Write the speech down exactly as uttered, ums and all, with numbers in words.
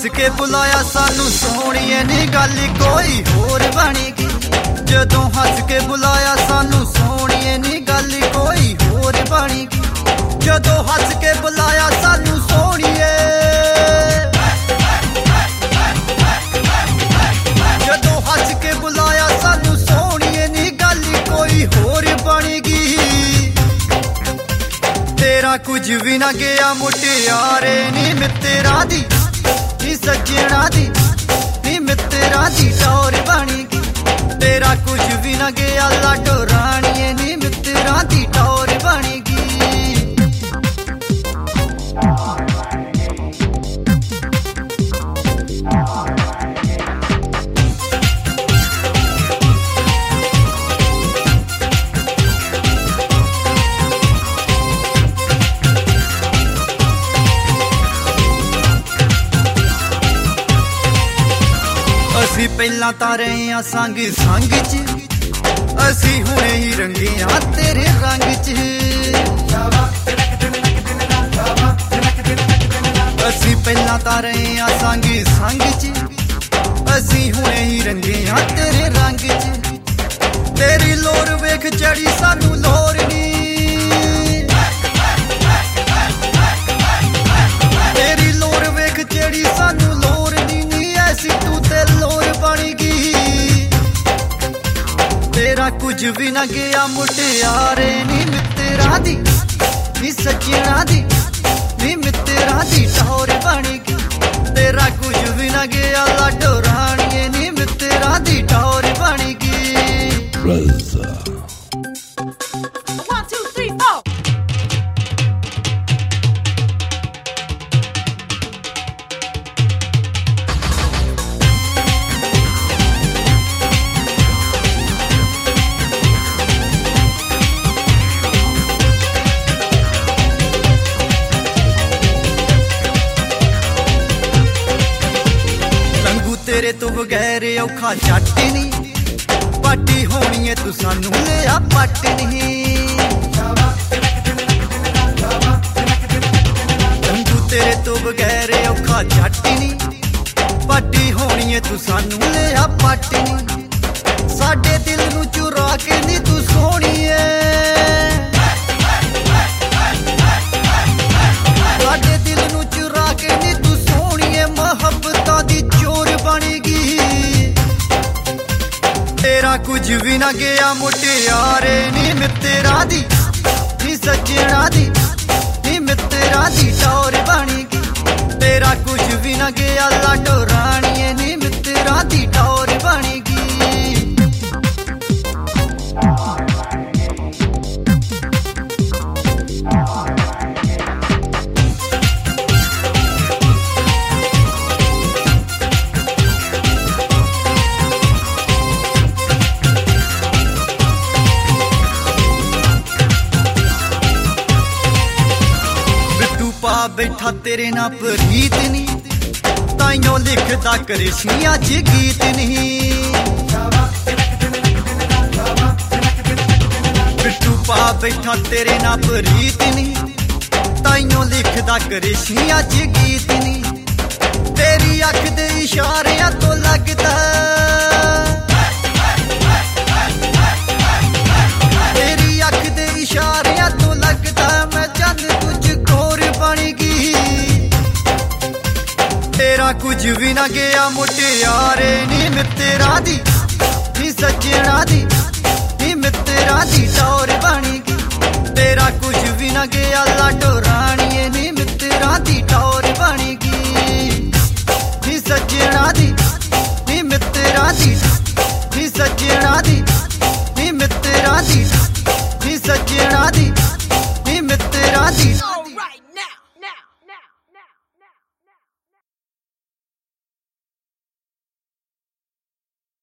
हस के बुलाया सानू सोहणिए नी गल कोई होर बनेगी। जदों हस के बुलाया सानू सोहणिए नी गल कोई होर बनेगी। जदों हस के बुलाया सानू सोहणिए, जदों हस के बुलाया सानू सोहणिए नी गल कोई होर बनेगी। तेरा कुछ भी ना गया मुटियारे नी मित्तरा दी, नी सज्जणा दी, नी मित्तरा दी टौर बनेगी। तेरा कुछ भी ना गया लाडो राणिए नी मित्तरा दी टौर बनेगी। असी पहला तां रहे आ संग संग च, असी हुणे ही रंगे आ तेरे रंग च। असी पहला तां रहे आ संग संग च, असी हुणे ही रंगे आ तेरे रंग च। तेरी लोर वेख चढ़ी सानू लोर नी, तेरी लोर वेख चढ़ी सानू लोर नी, नी ऐसी तू ते लोर बनेगी। तेरा कुछ भी ना गया मुटियारे नी मित्तरा दी, नी सज्जणा दी, नी मित्तरा दी टौर बनेगी। तेरा कुछ भी ना गया लाडो राणिए नी मित्तरा दी टौर बनेगी। तेरे तो बगैर औखा जट नहीं, पार्टी होनी है तू सानू लिया पट नहीं। तंगू तेरे तो बगैर औखा जट नहीं, पार्टी होनी है तू सानू लिया पट नहीं। साडे दिल नू चुरा के नी तू सोहणी है, साडे दिल नू चुरा के नी तू सोहणी है। मोहब्बतां दी चोर बनेगी। तेरा कुछ भी ना गया मुटियारे नी मित्तरा दी, नी सज्जणा दी, नी मित्तरा दी टौर बनेगी। तेरा कुछ भी ना गया लाडो राणिए नी मित्तरा दी टौर बनेगी। बैठा तेरे ना प्रीत नी, ताइयों लिखदा करेसी अज गीत नहीं। बिट्टू पा बैठा तेरे ना प्रीत नी, ताइयों लिखदा करेसी अज गीत नहीं। तेरी अख दे इशारियां तो लगदा, तेरी अख दे इशारियां तो लगदा मैं चंद कुछ कोर बनेगी। तेरा कुछ भी ना गया मुटियारे नी मित्तरा दी, नी सज्जणा दी, नी मित्तरा दी टौर बनेगी। तेरा कुछ भी ना गया लाडो राणिए नी मित्तरा दी टौर बनेगी। नी सज्जणा दी, नी मित्तरा दी